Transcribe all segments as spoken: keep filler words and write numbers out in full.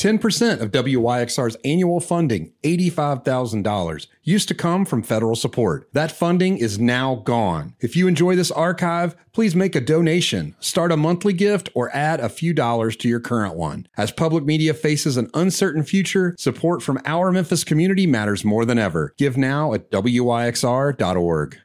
ten percent of W Y X R's annual funding, eighty-five thousand dollars, used to come from federal support. That funding is now gone. If you enjoy this archive, please make a donation, start a monthly gift, or add a few dollars to your current one. As public media faces an uncertain future, support from our Memphis community matters more than ever. Give now at W Y X R dot org.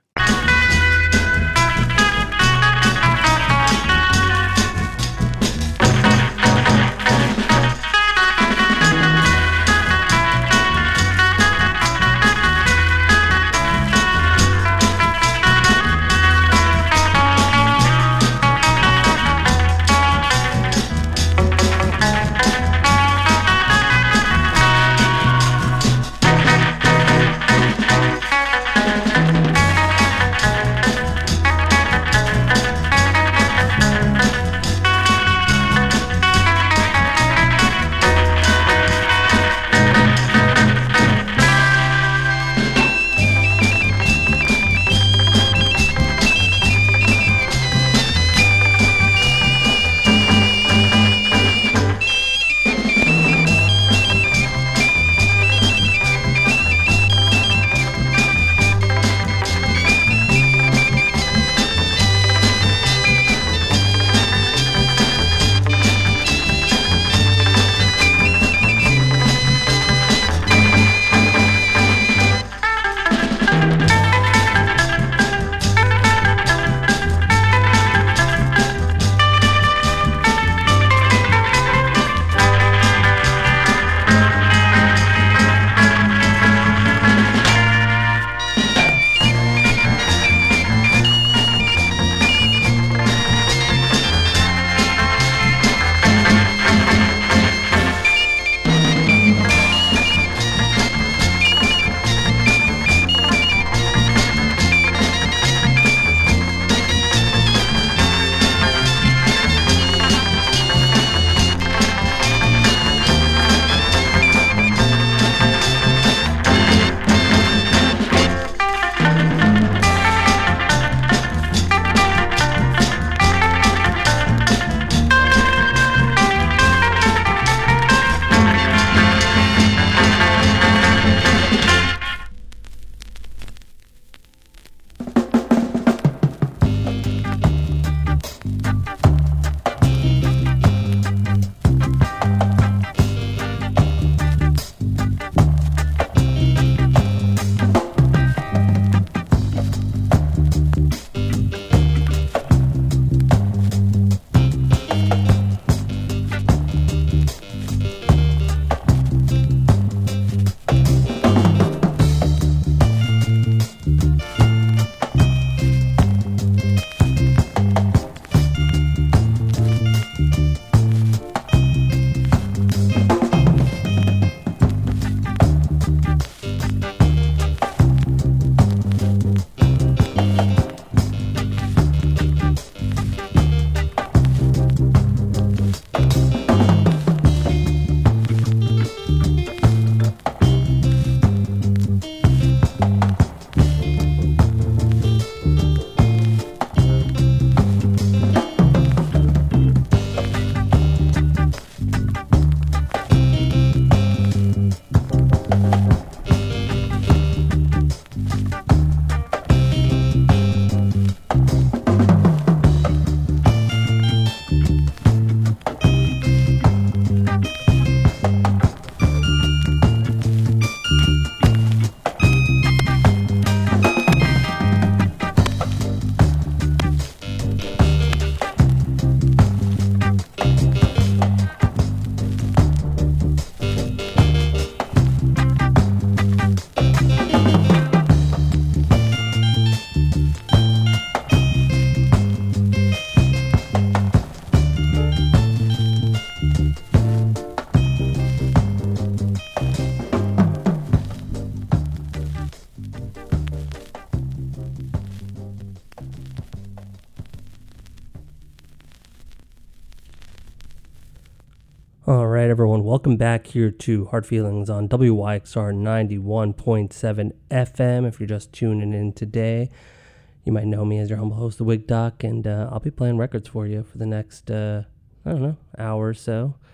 All right, everyone, welcome back here to Hard Feelings on W Y X R ninety-one point seven F M. If you're just tuning in today, you might know me as your humble host, The Wig Doc, and uh, I'll be playing records for you for the next, uh, I don't know, hour or so.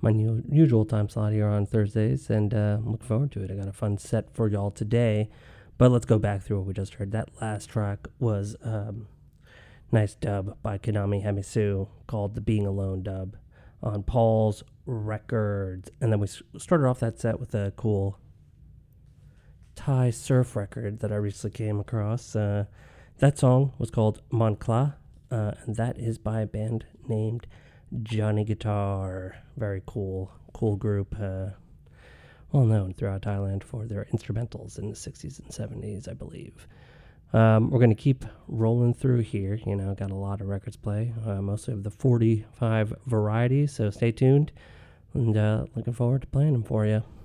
my new, usual time slot here on Thursdays, and uh, I'm looking forward to it. I got a fun set for y'all today, but let's go back through what we just heard. That last track was um, nice dub by Konami Hamisu called the Being Alone dub on Paul's Records, and then we started off that set with a cool Thai surf record that I recently came across. Uh, that song was called Moncla, uh, and that is by a band named Johnny Guitar. Very cool, cool group. Uh, well known throughout Thailand for their instrumentals in the sixties and seventies, I believe. Um, we're going to keep rolling through here. You know, got a lot of records play, uh, mostly of the forty-five varieties, so stay tuned, and uh, looking forward to playing them for you.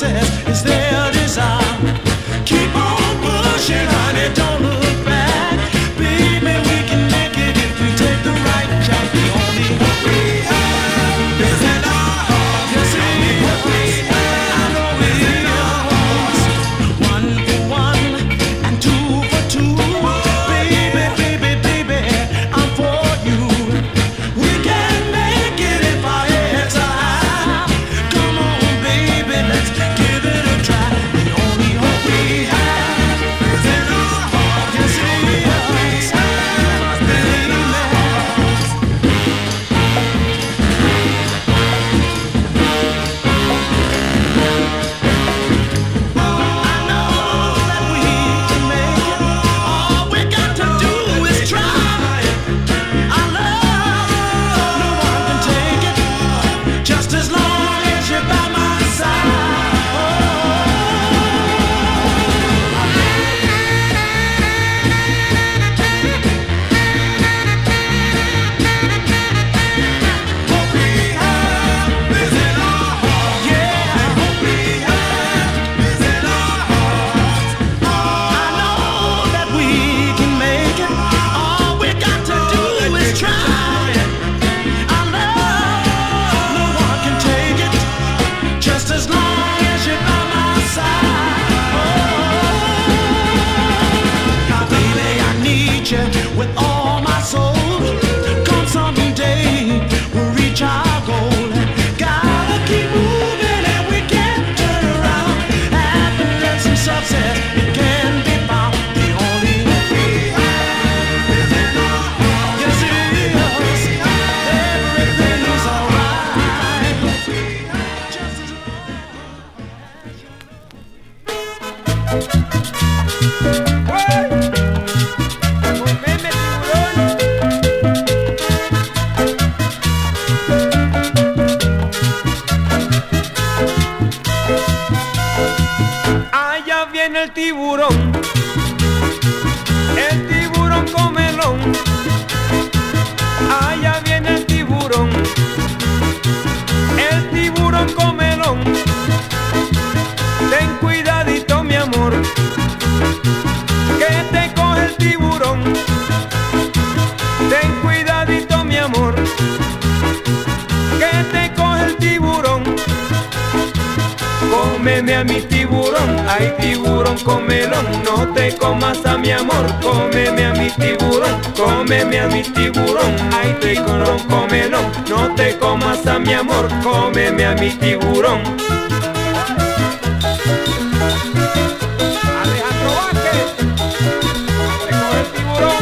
success is their desire. Keep on pushing, honey, don't look back. Baby, we can make it if we take the right track. The only hope we have is in our hearts. Yes, the only hope we have, I know is in our hearts. One for one and two for two. Baby, baby, baby, I'm for you. We can make it if our heads are high. Come on, baby, let's give it a try. The only hope we have is in our hearts. Yes, it is. Believe me. I know that we can make it. All we got to do is try. Our love, no one can take it. Just as long as you're by my with all my soul. Come someday, we'll reach our goal. Gotta keep moving and we can't turn around. Happiness and success, it can be found. The only hope we have is in our hearts. Yes, it is. Everything is alright. Just as Allá viene el tiburón, el tiburón comelón. Allá viene el tiburón, el tiburón comelón. Ten cuidadito, mi amor, que te coge el tiburón. Ten cuidadito, mi amor, que te coge el tiburón. Cómeme a mi tiburón, ay tiburón comelón, no te comas a mi amor. Cómeme a mi tiburón, cómeme a mi tiburón, ay tiburón comelón, no te comas a mi amor. Cómeme a mi tiburón. Alejandro Vázquez, te coge el tiburón.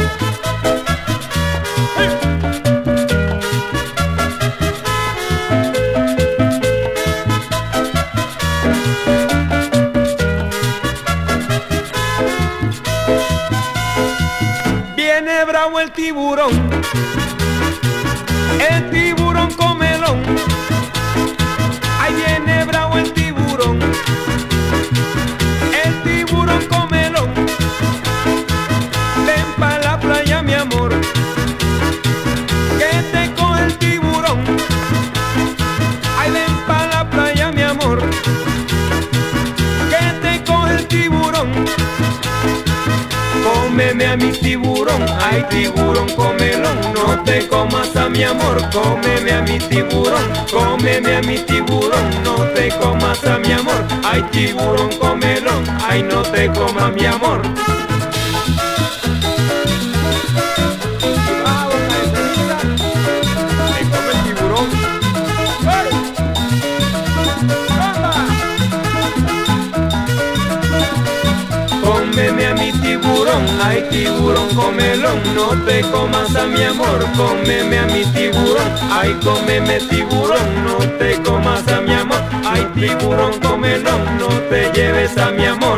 Viene bravo el tiburón, el tiburón comelón. Ahí viene bravo el tiburón, el tiburón comelón. Ven pa' la playa, mi amor, que te coge el tiburón. Ay, ven pa' la playa, mi amor, que te coge el tiburón. Cómeme a mi tiburón, ay tiburón comelón, no te comas a mi amor. Cómeme a mi tiburón, cómeme a mi tiburón, no te comas a mi amor. Ay tiburón comelón, ay no te comas mi amor. Bravo, cabecita, te come el tiburón. ¡Hey! Cómeme a mi tiburón, ay tiburón comelón, no te comas a mi amor. Cómeme a mi tiburón, ay cómeme tiburón, no te comas a mi amor. Ay tiburón comelón, no te lleves a mi amor.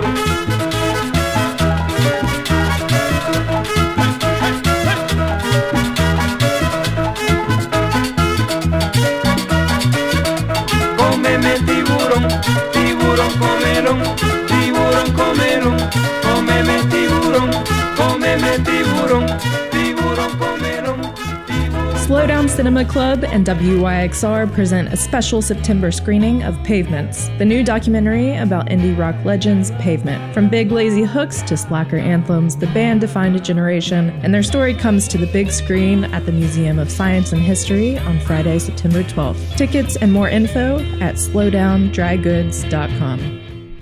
Cómeme tiburón, tiburón comelón, tiburón comelón. Cómeme tiburón, cómeme tiburón, tiburón comelón, tiburón. Slow down Cinema Club and W Y X R present a special September screening of Pavements, the new documentary about indie rock legends Pavement. From big lazy hooks to slacker anthems, the band defined a generation, and their story comes to the big screen at the Museum of Science and History on Friday, September twelfth. Tickets and more info at slowdown dry goods dot com.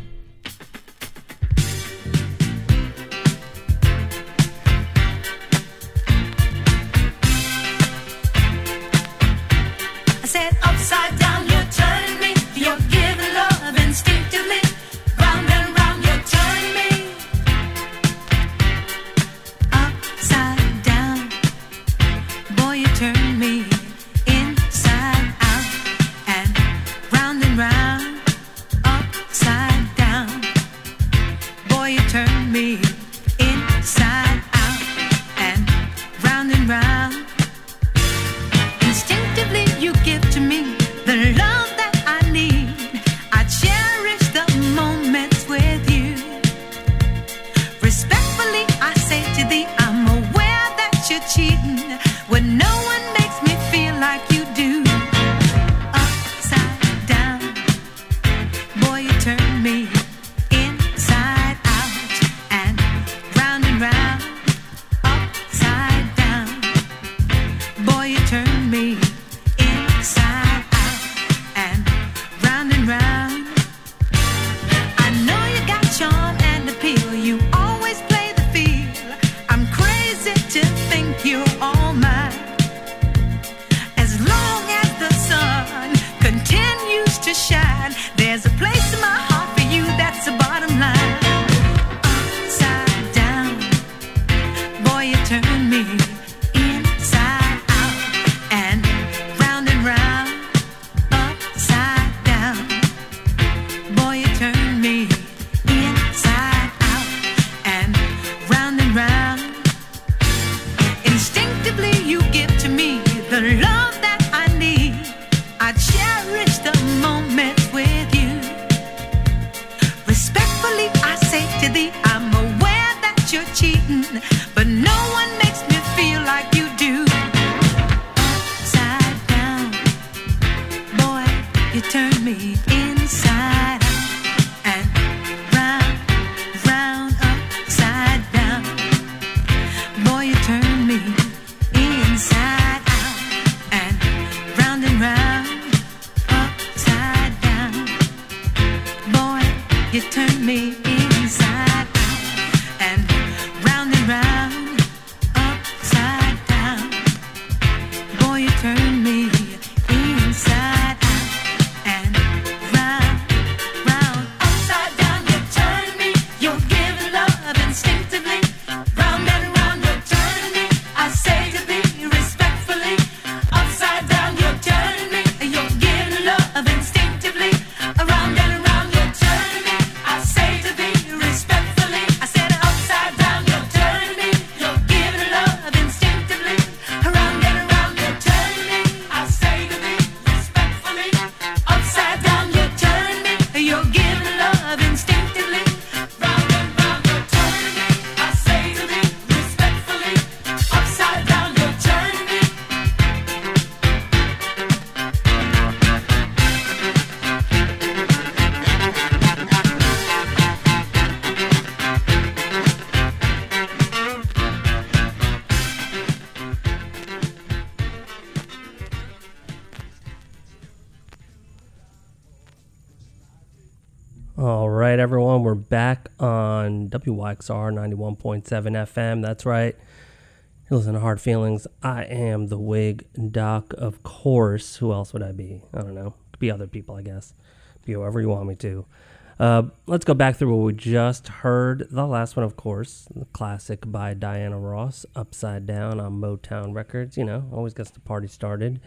All right, everyone, we're back on W Y X R ninety-one point seven F M. That's right. You're listening to Hard Feelings. I am the Wig Doc, of course. Who else would I be? I don't know. Could be other people, I guess. Be whoever you want me to. Uh, let's go back through what we just heard. The last one, of course, the classic by Diana Ross, Upside Down on Motown Records. You know, always gets the party started.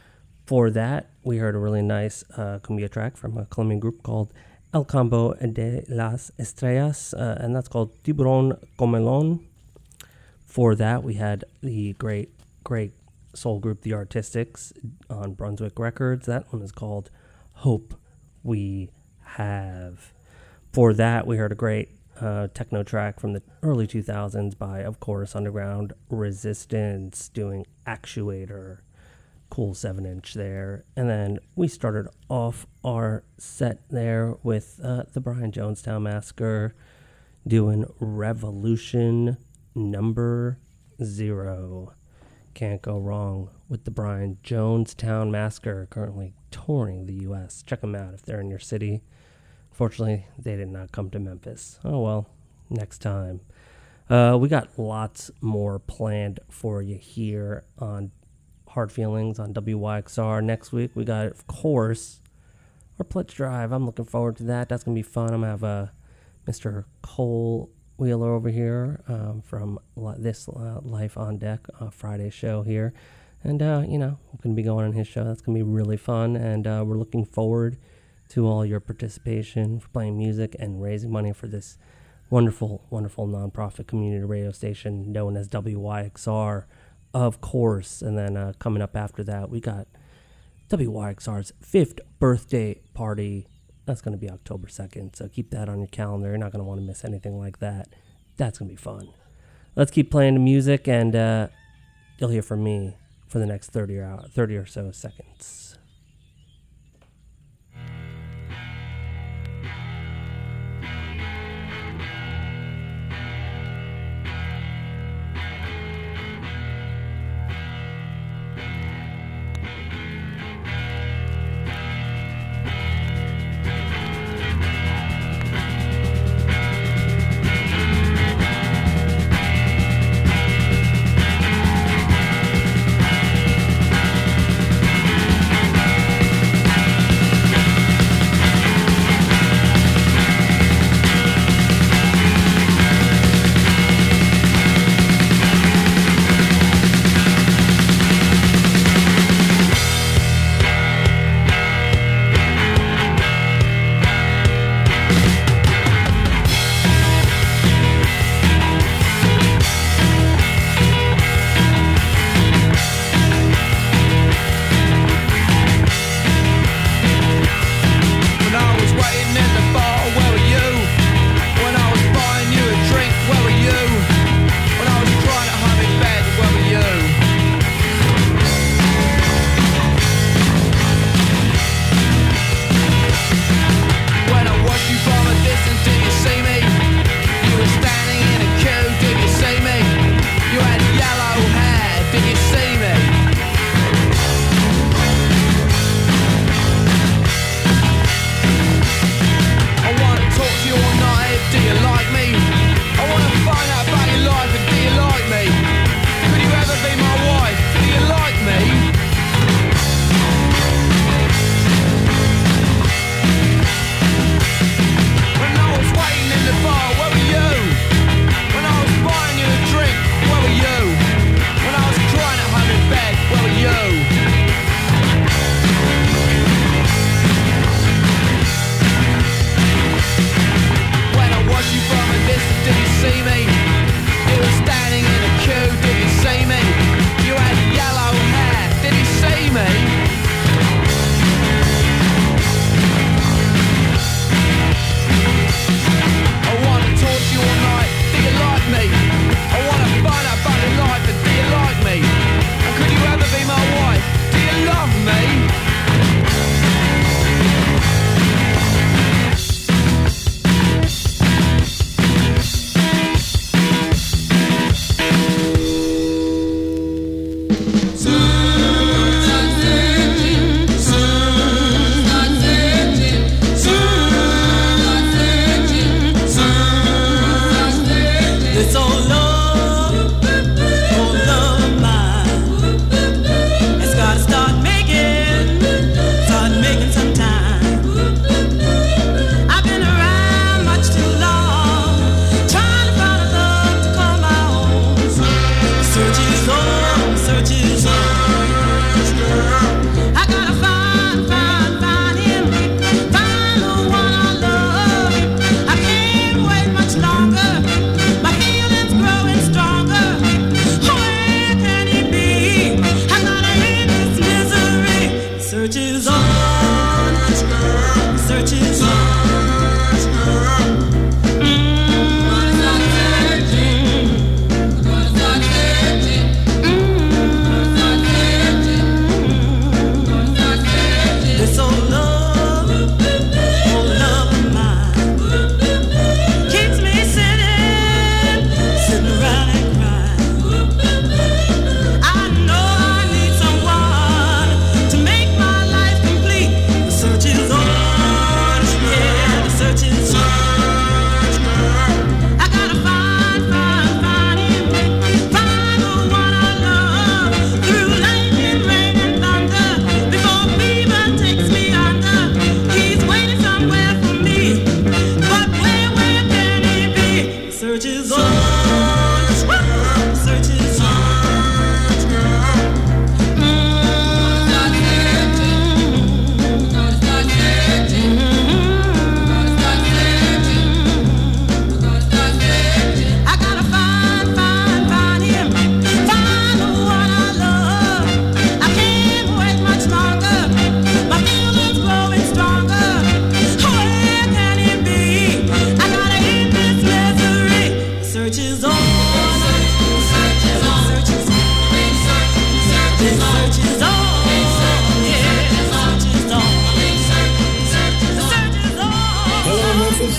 For that, we heard a really nice uh, cumbia track from a Colombian group called El Campo de las Estrellas, uh, and that's called Tiburón Comelón. For that, we had the great, great soul group The Artistics on Brunswick Records. That one is called Hope We Have. For that, we heard a great uh, techno track from the early two thousands by, of course, Underground Resistance doing Actuator. cool seven inch there. And then we started off our set there with uh, the Brian Jonestown Massacre doing Revolution Number Zero. Can't go wrong with the Brian Jonestown Massacre, currently touring the U S. Check them out if they're in your city. Fortunately, they did not come to Memphis. Oh well, next time. Uh, we got lots more planned for you here on Hard Feelings on W Y X R. Next week, we got, of course, our Pledge Drive. I'm looking forward to that. That's going to be fun. I'm going to have uh, Mister Cole Wheeler over here um, from this uh, Life on Deck uh, Friday show here. And, uh, you know, we're going to be going on his show. That's going to be really fun. And uh, we're looking forward to all your participation for playing music and raising money for this wonderful, wonderful nonprofit community radio station known as W Y X R, of course. And then uh, coming up after that, we got W Y X R's fifth birthday party. That's going to be October second, so keep that on your calendar. You're not going to want to miss anything like that. That's going to be fun. Let's keep playing the music, and uh, you'll hear from me for the next thirty or, hour, thirty or so seconds.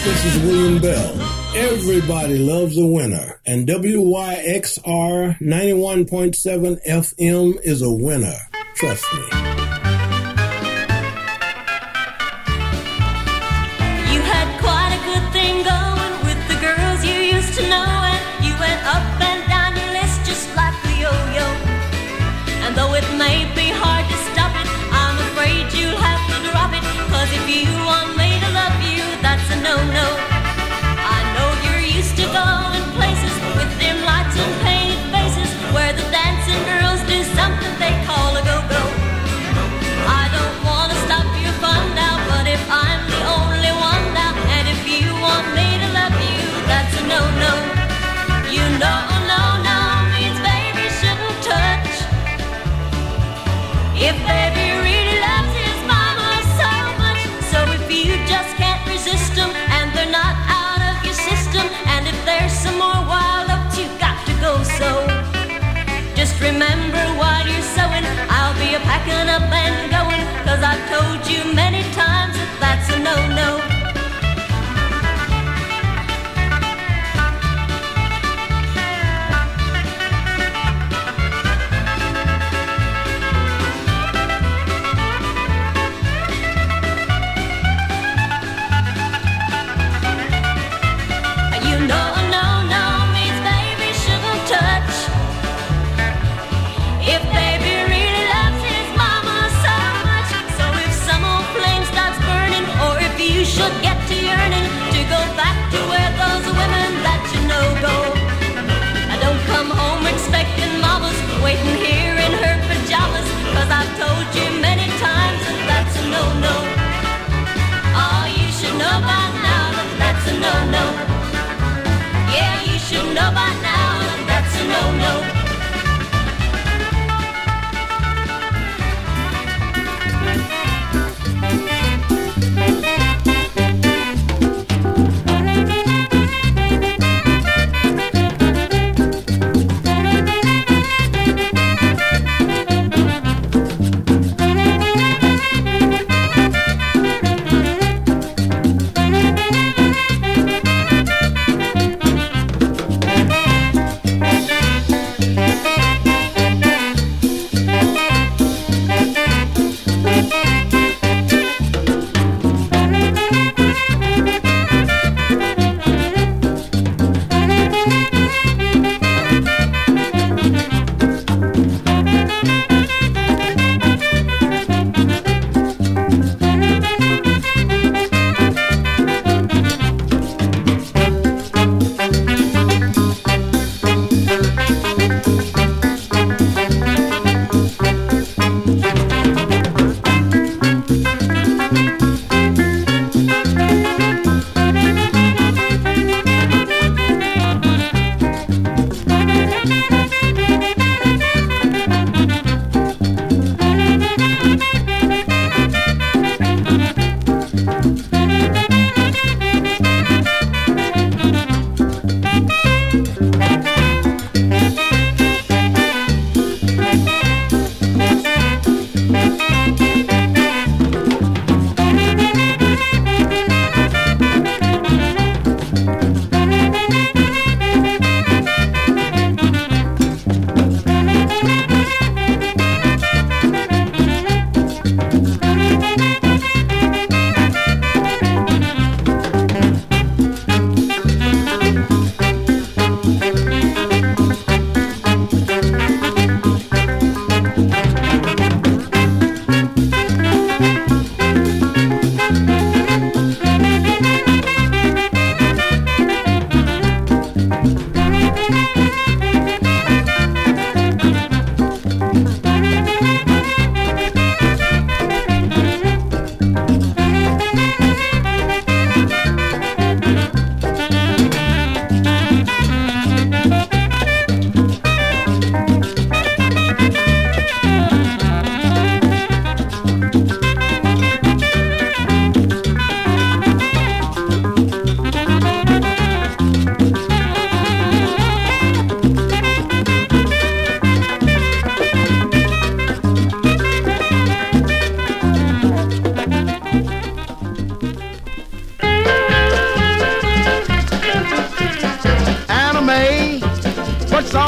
This is William Bell. Everybody loves a winner, and W Y X R ninety-one point seven F M is a winner. Trust me. You had quite a good thing going with the girls you used to know, and you went up and down your list just like a yo-yo. And though it may be hard to stop it, I'm afraid you'll have to drop it, 'cause if you want me to love you, that's a no-no. I know you're used to going places with dim lights and painted faces, where the dancing girls do something they call a go-go.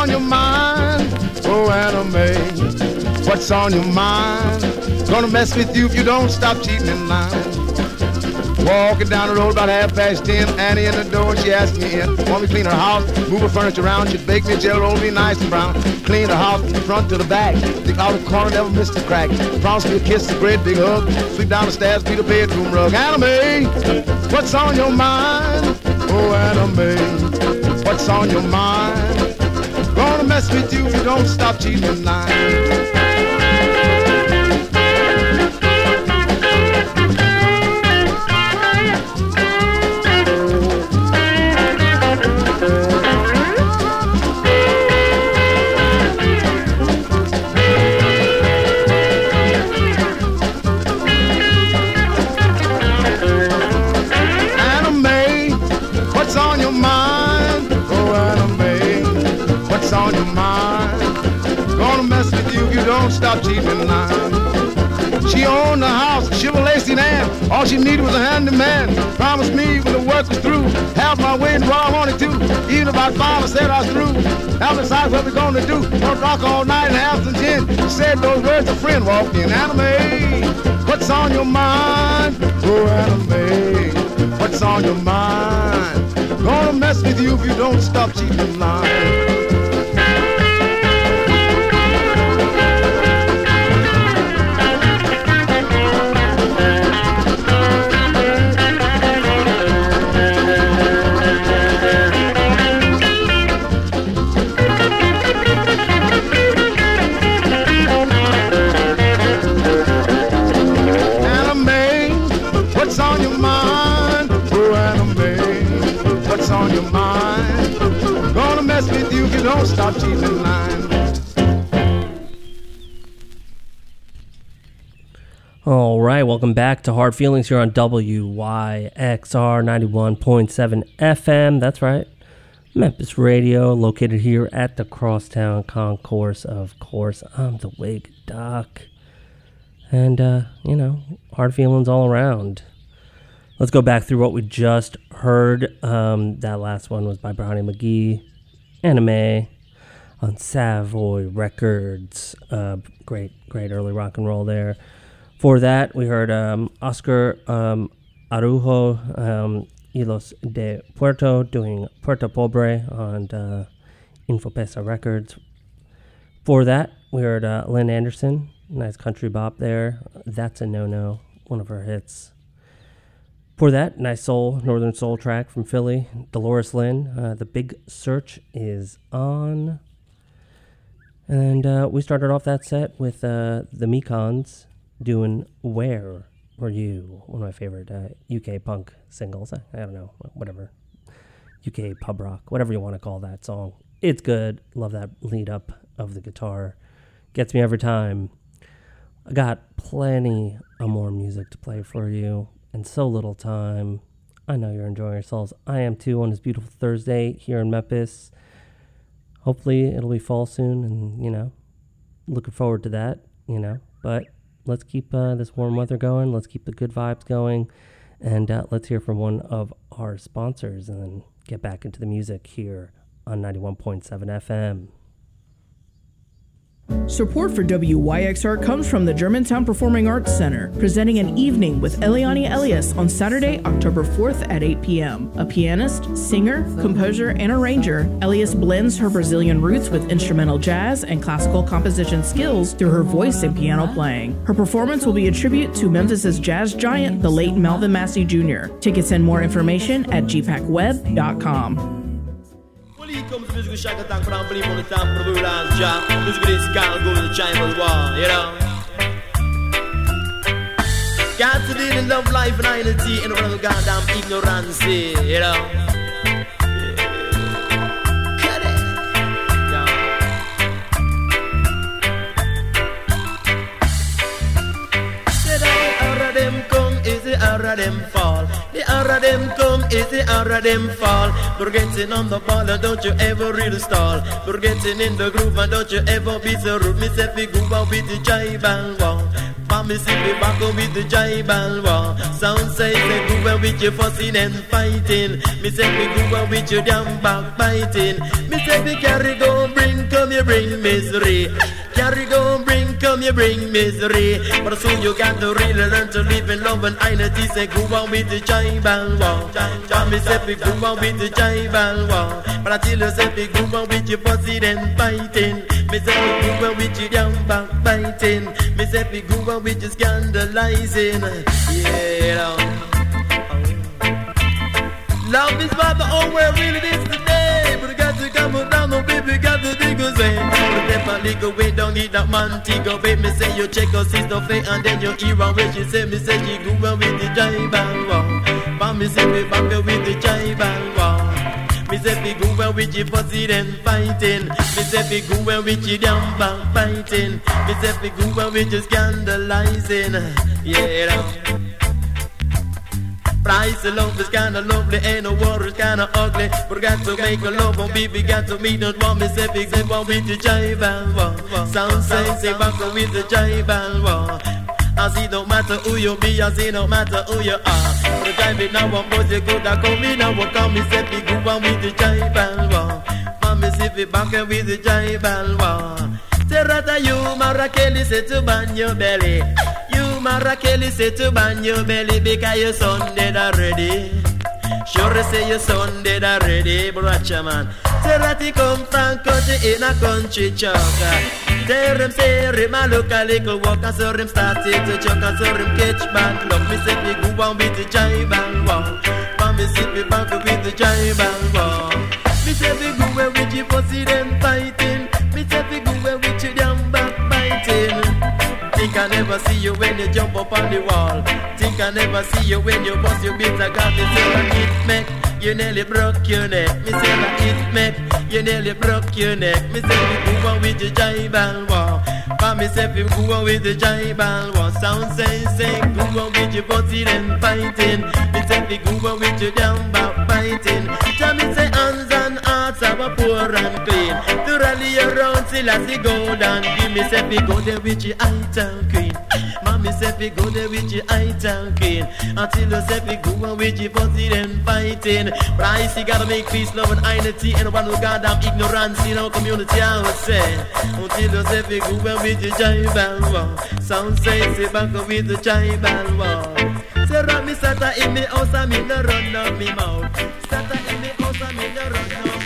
on your mind? Oh, Anna Mae, what's on your mind? Gonna mess with you if you don't stop cheating in line. Walking down the road about half past ten, Annie in the door, she asked me in. Want me to clean her house, move her furniture around, she'd bake me a jelly roll, be nice and brown. Clean her house from the front to the back, the outer corner never missed a crack. Promise me a kiss, a great big hug, sweep down the stairs, beat a bedroom rug. Anna Mae, what's on your mind? Oh, Anna Mae, what's on your mind? Gonna mess with you if you don't stop cheating in line. Don't stop cheating in line. She owned the house, Chevrolet sedan. All she needed was a handyman. Promised me when the work was through, have my way and what I wanted to. Even about five, I said I was through. Now decide what we're gonna do. Don't rock all night and have some gin. She said those words, a friend walked in. Anna Mae, what's on your mind? Oh, Anna Mae, what's on your mind? Gonna mess with you if you don't stop cheating in line. Don't stop cheating in line. All right, welcome back to Hard Feelings here on W Y X R ninety-one point seven F M. That's right, Memphis Radio, located here at the Crosstown Concourse. Of course, I'm the Wig Doc. And, uh, you know, hard feelings all around. Let's go back through what we just heard. Um, that last one was by Brownie McGhee. Anna Mae on Savoy Records. Uh, great, great early rock and roll there. For that, we heard um, Oscar um, Arujo, um, Hilos de Puerto, doing Puerto Pobre on uh, Infopesa Records. For that, we heard uh, Lynn Anderson, nice country bop there. That's a No-No, one of her hits. For that, nice soul, Northern Soul track from Philly, Dolores Lynn. Uh, the Big Search is on. And uh, we started off that set with uh, the Mekons doing Where Were You? One of my favorite uh, U K punk singles. I, I don't know, whatever. U K pub rock, whatever you want to call that song. It's good. Love that lead up of the guitar. Gets me every time. I got plenty of more music to play for you. And so little time. I know you're enjoying yourselves. I am too on this beautiful Thursday here in Memphis. Hopefully it'll be fall soon, and, you know, looking forward to that, you know. But let's keep uh, this warm weather going. Let's keep the good vibes going. And uh, let's hear from one of our sponsors and then get back into the music here on ninety-one point seven F M. Support for W Y X R comes from the Germantown Performing Arts Center, presenting an evening with Eliane Elias on Saturday, October fourth at eight p.m. A pianist, singer, composer, and arranger, Elias blends her Brazilian roots with instrumental jazz and classical composition skills through her voice and piano playing. Her performance will be a tribute to Memphis's jazz giant, the late Melvin Massey Junior Tickets and more information at g pac web dot com. Comes musical shack attack for I'm believe on the time for the last job. Musical is gotta go to the chambers war, you know. Got to live in love life and identity and run the goddamn ignorance, you know. Cut it. Yeah. Said I out of them come, is it out of them fall? The hour of them come is the hour of them fall. Forgetting on the ball and don't you ever really stall. Forgetting in the groove and don't you ever be so rude. Me say fi go out with the jive and wow. me see me back on with the tribal war. Sound say say go well with your fussing and fighting. Me say me go well with your damn backbiting. Me say me carry go bring come you bring misery. Carry go bring come you bring misery. But soon you got to really learn to live in love and unity. Say go on with the tribal war. Tell me say me go on with the tribal war. But until you say me go on with your fussing and fighting. Me say me go on with your damn backbiting. Me say me go on with your scandalizing. Yeah, love is not the only way really it is today. But you got to come down, no baby, you got to dig us in. But definitely go way down, eat that man, take away. Me say you check your sister face and then you hear her when she say, me say she go on with the tribal war. But me say me back with the tribal war. Me say me go well with your fussing and fighting. Me say me go well with your damn backbiting. Me say me go well with your scandalizing. Yeah. Price of love is kinda lovely, ain't no war is kinda ugly. But got to make a love on baby, got to meet not one. Me say big say one with the tribal war. Sound say say back with the tribal war. As it don't matter who you be, as it don't matter who you are. For the time it now one boys you could have come in and walk on. Me say big go on with the tribal war. Man me say big back with the tribal war. Say rather you Marakeli say to ban your belly. Marakeli say to ban your belly because your son dead already. Sure say your son dead already, bracha man. Say that he come from country in a country choker. Tell him say him a look a little walk and so him started to choke and so him catch bad luck. Me say me go on with the tribal war. But me say me back with the tribal war. Me say me go where with you pussy them fighting. Me say me go where with you damn backbiting. Think I never see you when you jump up on the wall. Think I never see you when you bust your bits. I got me say that it make you nearly broke your neck. Me say that it make you nearly broke your neck. Me say me go on with the tribal war. But me say me go on with the tribal war. Sound say say go on with your body and fighting. Me say me go on with your damn backbiting. Tell me say hands and hearts are poor and clean. To rally around till I see gold and give me say me go there with your item queen. Mommy say me go there with your item queen. Until you say me go on with your body and fighting. But I see gotta make peace, love and unity. And one who goddamn ignorance in our community I would say. Until you say me go on with your tribal war. Sound say say back with the tribal war. Say run me sata in me house and me no run up me mouth. Sata in me house and me no run up me mouth.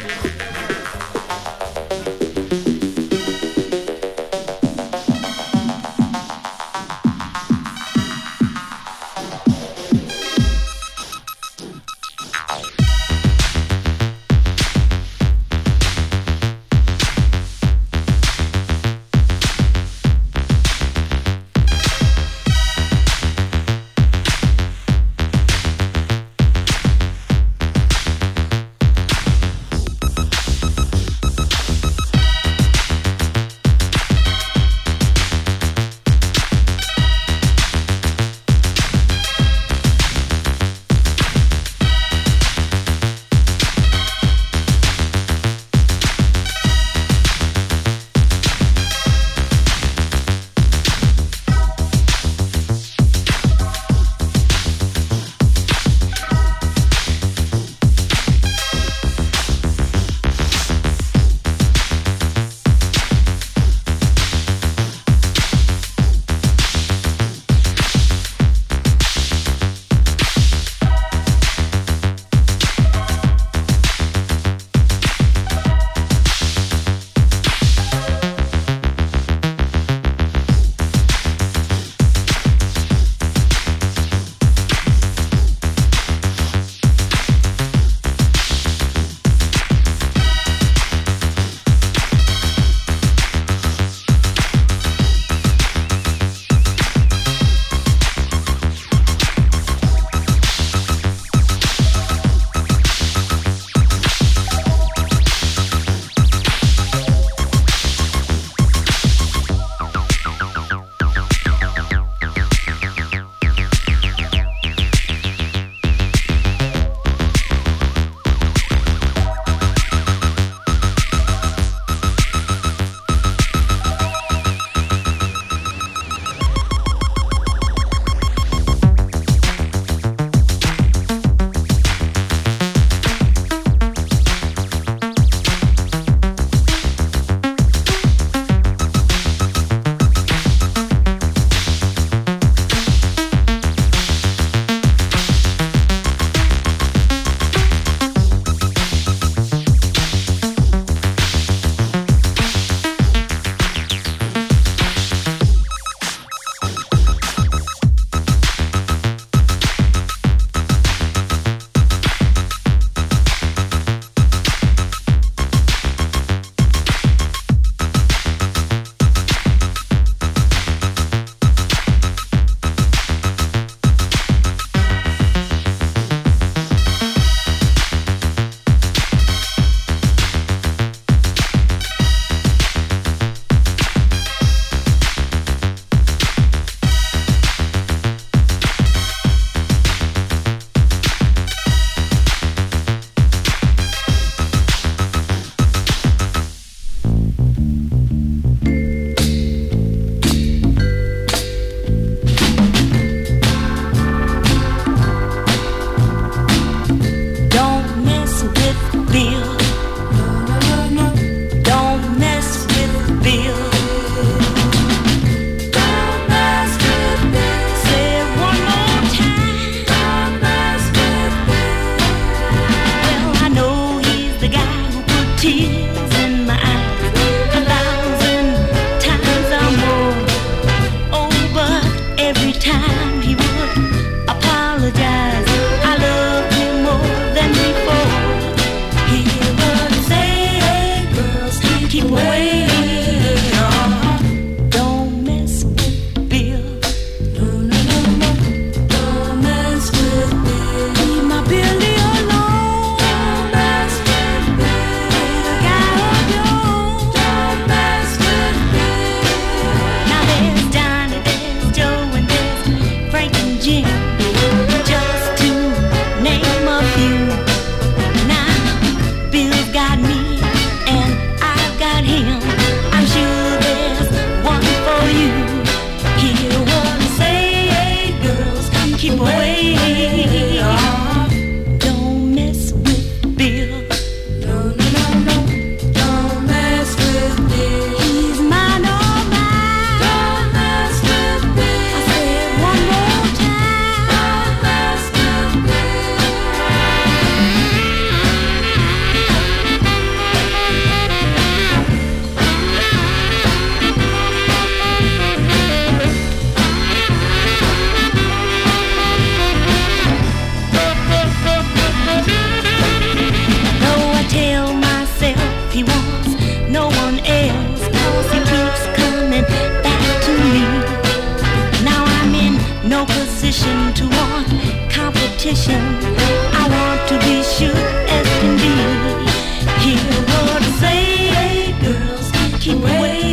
opposition to want competition. I want to be sure as can be. Hear what I say, girls, keep away.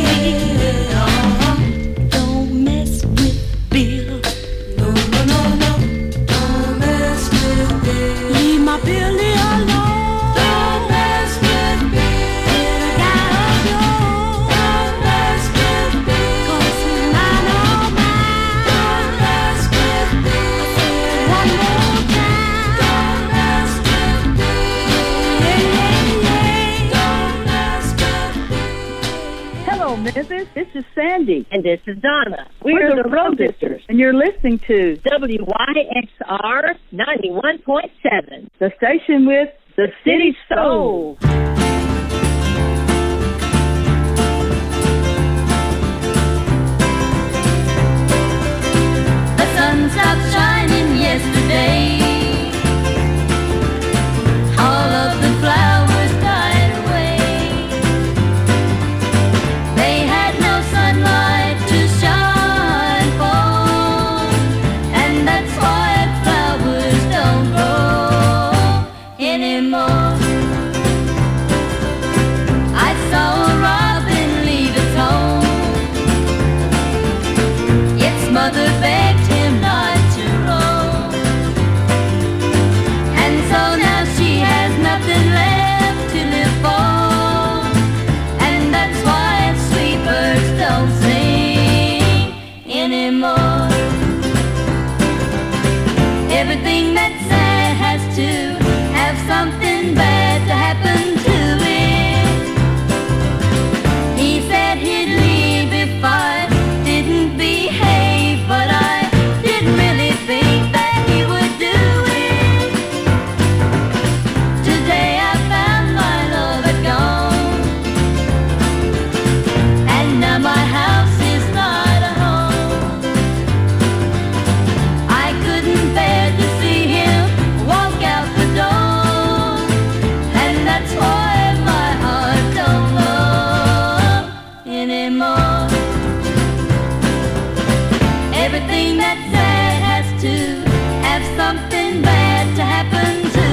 Don't mess with Bill. No, no, no, no. Don't mess with Bill. Leave my Billy alone. Don't mess with Bill. Got a door. Don't mess with Bill. 'Cause he's mine, oh mine. Don't mess with Bill. One more time. Don't mess with Bill. Yeah, yeah, yeah. Don't mess with Bill. Hello, Memphis. This is Sandy. And this is Donna. We're, the Road Sisters, and you're listening to W Y X R ninety-one point seven. the station with the City Soul. The sun stopped shining yesterday. All of the flowers died away. They had no sunlight to shine for, and that's why flowers don't grow anymore. I saw a robin leave its home. Its mother begged him not to roam, and so now she has nothing left to live for, and that's why sweet birds don't sing anymore. Everything that's sad has to have something bad to happen to it. He said he'd leave if I didn't behave, but I didn't really think that he would do it. Today I found my love had gone, and now my house is not a home. I couldn't bear to see him walk out the door, and that's why my heart don't love anymore. Everything that's sad has to have something bad to happen to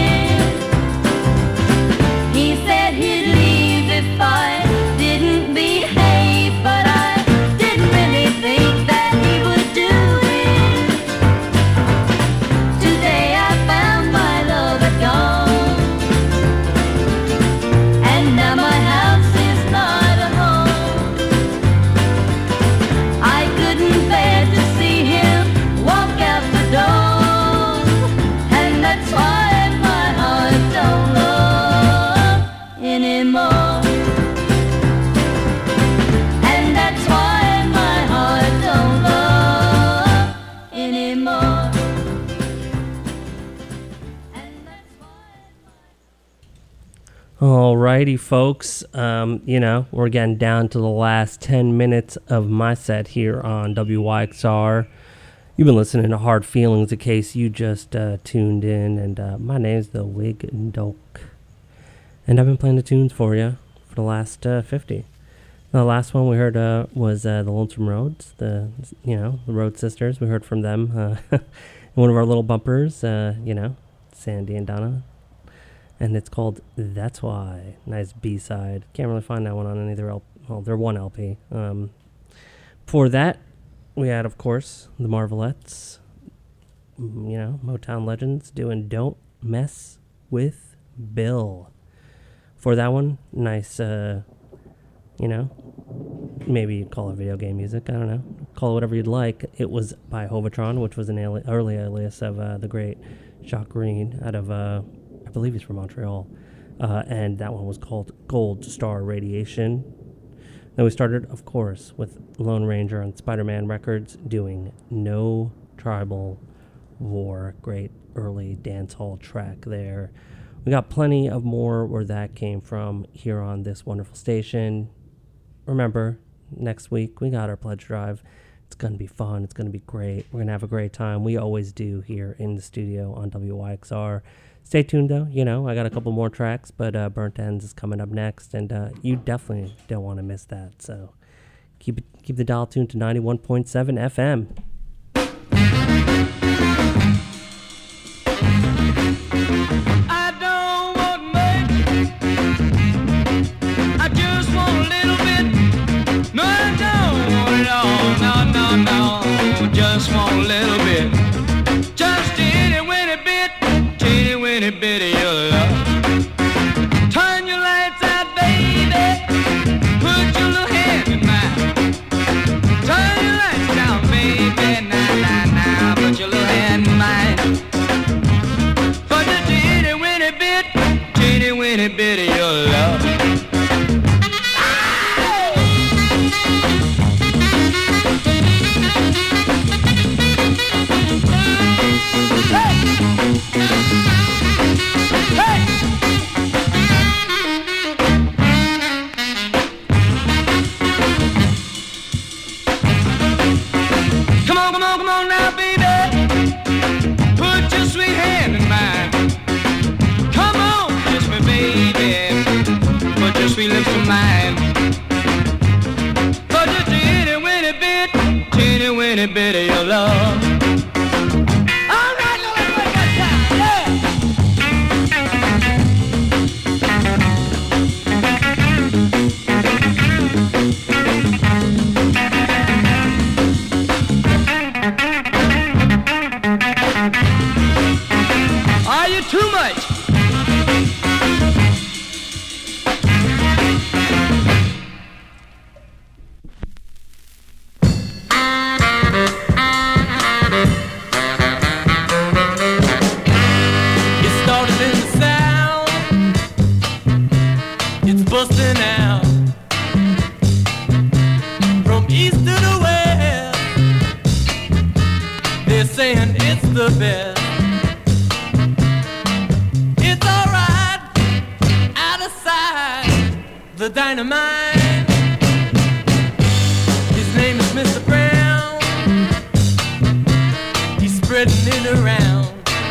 it. He said he'd leave if I didn't behave, but I didn't really think that he would do it. Today I found my love had gone, and now my house is not a home. I couldn't bear to see him walk out the door, and that's why my heart don't love anymore. And that's why my heart don't love anymore. And that's why Alrighty, folks. Um, you know, we're getting down to the last ten minutes of my set here on W Y X R. You've been listening to Hard Feelings in case you just uh, tuned in, and uh, my name's the Wig Doke. And I've been playing the tunes for you for the last uh, fifty. The last one we heard uh, was uh, the Lonesome Roads, the you know the Road Sisters. We heard from them uh, in one of our little bumpers. Uh, you know, Sandy and Donna. And it's called That's Why. Nice B-side. Can't really find that one on any of their L P. Well, they're one L P. Um, for that, we had, of course, the Marvelettes. Mm, You know, Motown legends doing Don't Mess with Bill. For that one, nice, uh, you know, maybe you'd call it video game music. I don't know. Call it whatever you'd like. It was by Hovatron, which was an ali- early alias of uh, the great Jacques Green out of... Uh, I believe he's from Montreal, uh, and that one was called Gold Star Radiation. Then we started, of course, with Lone Ranger and Spider-Man Records doing No Tribal War. Great early dance hall track there. We got plenty of more where that came from here on this wonderful station. Remember, next week we got our pledge drive. It's going to be fun. It's going to be great. We're going to have a great time. We always do here in the studio on W Y X R. Stay tuned, though. You know, I got a couple more tracks, but uh, Burnt Ends is coming up next, and uh, you definitely don't want to miss that. So keep it, keep the dial tuned to ninety-one point seven F M. winny bit of your love. Turn your lights out, baby. Put your little hand in mine. Turn your lights down, baby. Now, now, now. Put your little hand in mine. For the teeny winny bit, teeny winny bit of your love. Sweet lips of mine. For just a teeny winny bit, teeny winny bit of your love. All right, now let's make that time, yeah. Are you too much? The best. It's alright, out of sight, the dynamite. His name is Mister Brown. He's spreading it around.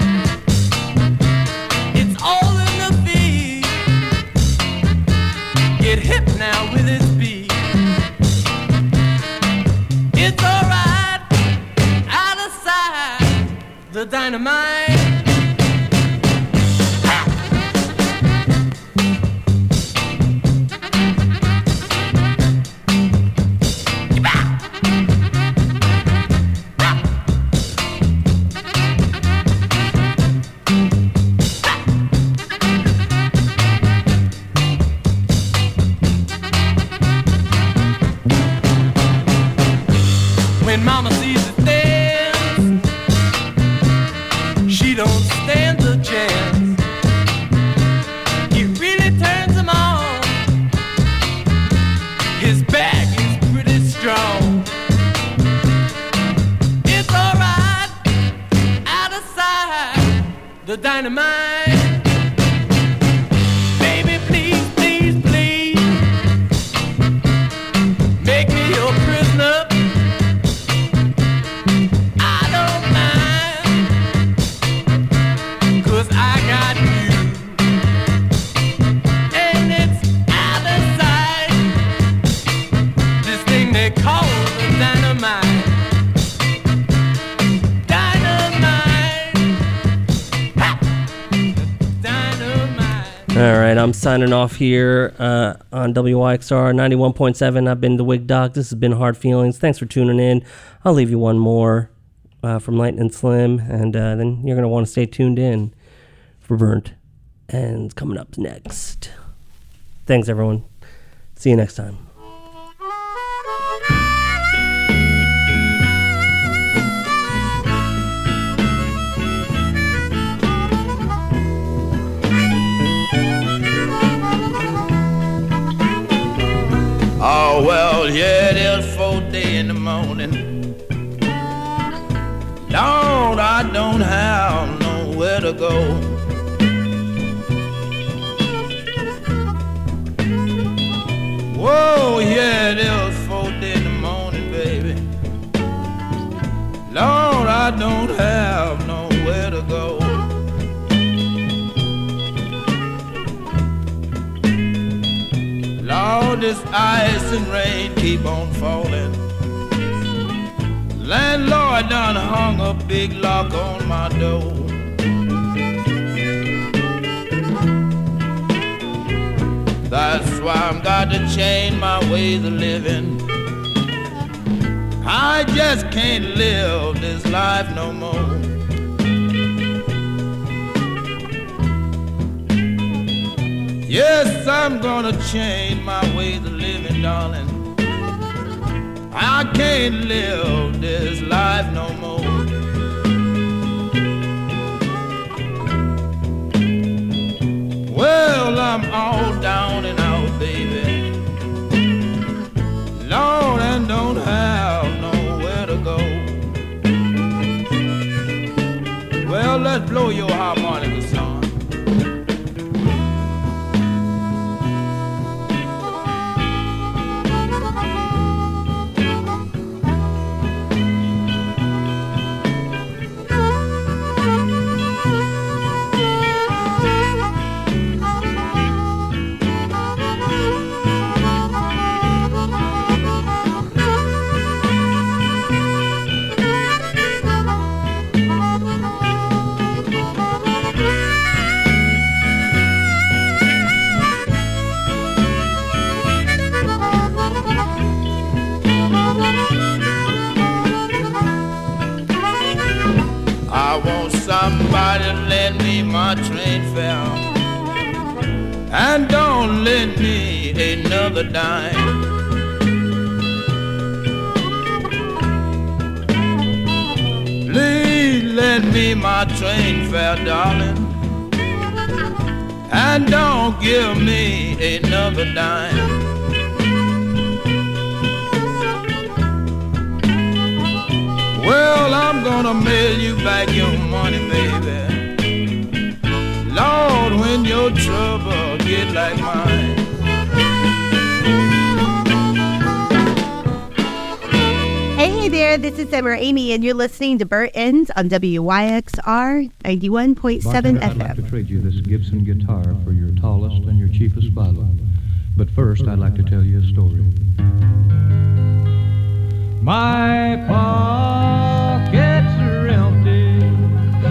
It's all in the feed. Get hip now with his beat. It's alright, out of sight, the dynamite. When mama sees it dance, she don't stand a chance. He really turns him on. His back is pretty strong. It's alright, out of sight, the dynamite. Baby, please, please, please, make me your prisoner. All right, I'm signing off here uh, on W Y X R ninety-one point seven. I've been the Wig Doc. This has been Hard Feelings. Thanks for tuning in. I'll leave you one more uh, from Lightning Slim, and uh, then you're going to want to stay tuned in for Burnt Ends coming up next. Thanks, everyone. See you next time. Oh, well, yeah, it is four day in the morning. Lord, I don't have nowhere to go. Whoa, yeah, it is four day in the morning, baby. Lord, I don't have nowhere to go. Lord, this ice and rain keep on falling. Landlord done hung a big lock on my door. That's why I'm got to change my ways of living. I just can't live this life no more. Yes, I'm gonna change my ways of living, darling. I can't live this life no more. Well, I'm all down and out, baby. Lord, and don't have nowhere to go. Well, let's blow your harmonica, son. Somebody lend me my train fare, and don't lend me another dime. Please lend me my train fare, darling, and don't give me another dime. Well, I'm gonna mail you back your money, baby. Lord, when your trouble get like mine. Hey there, this is Summer Amy, and you're listening to Burt Ends on W Y X R ninety-one point seven F M. I'd like to trade you this Gibson guitar for your tallest and your cheapest bottle. But first, I'd like to tell you a story. My pockets